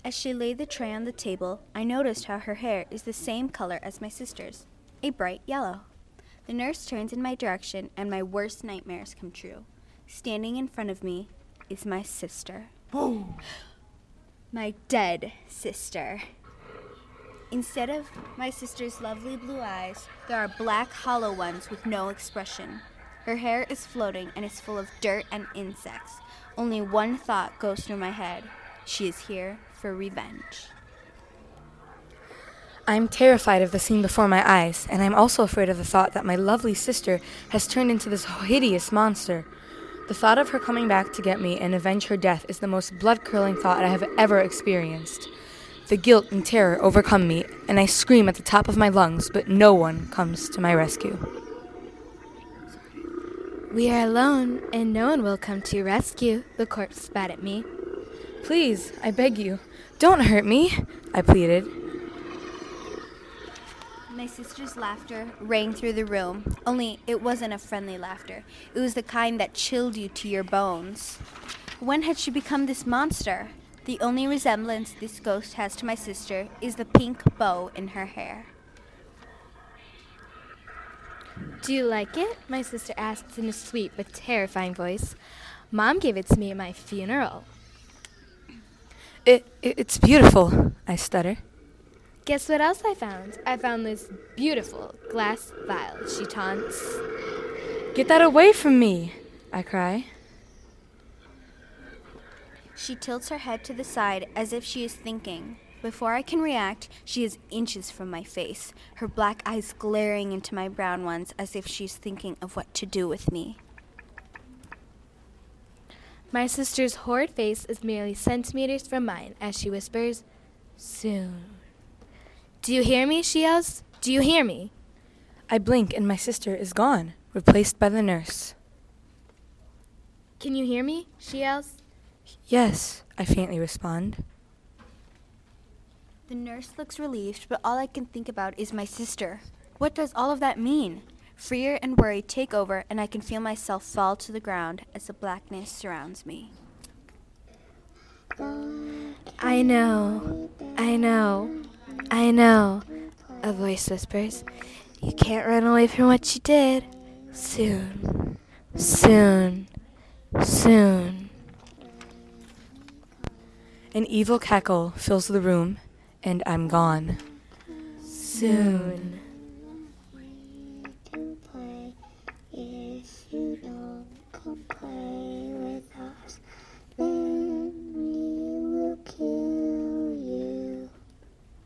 As she laid the tray on the table, I noticed how her hair is the same color as my sister's, a bright yellow. The nurse turns in my direction, and my worst nightmares come true. Standing in front of me is my sister. My dead sister. Instead of my sister's lovely blue eyes, there are black, hollow ones with no expression. Her hair is floating and is full of dirt and insects. Only one thought goes through my head. She is here for revenge. I'm terrified of the scene before my eyes, and I'm also afraid of the thought that my lovely sister has turned into this hideous monster. The thought of her coming back to get me and avenge her death is the most blood-curdling thought I have ever experienced. The guilt and terror overcome me, and I scream at the top of my lungs, but no one comes to my rescue. We are alone, and no one will come to your rescue, the corpse spat at me. Please, I beg you, don't hurt me, I pleaded. My sister's laughter rang through the room, only it wasn't a friendly laughter. It was the kind that chilled you to your bones. When had she become this monster? The only resemblance this ghost has to my sister is the pink bow in her hair. Do you like it? My sister asks in a sweet but terrifying voice. Mom gave it to me at my funeral. It's beautiful, I stutter. Guess what else I found? I found this beautiful glass vial, she taunts. Get that away from me, I cry. She tilts her head to the side as if she is thinking. Before I can react, she is inches from my face, her black eyes glaring into my brown ones as if she's thinking of what to do with me. My sister's horrid face is merely centimeters from mine as she whispers, "Soon." "Do you hear me?" she yells. "Do you hear me?" I blink and my sister is gone, replaced by the nurse. "Can you hear me?" she yells. Yes, I faintly respond. The nurse looks relieved, but all I can think about is my sister. What does all of that mean? Fear and worry take over, and I can feel myself fall to the ground as the blackness surrounds me. I know, I know, a voice whispers. You can't run away from what you did. Soon, soon, soon. An evil cackle fills the room, and I'm gone. Soon.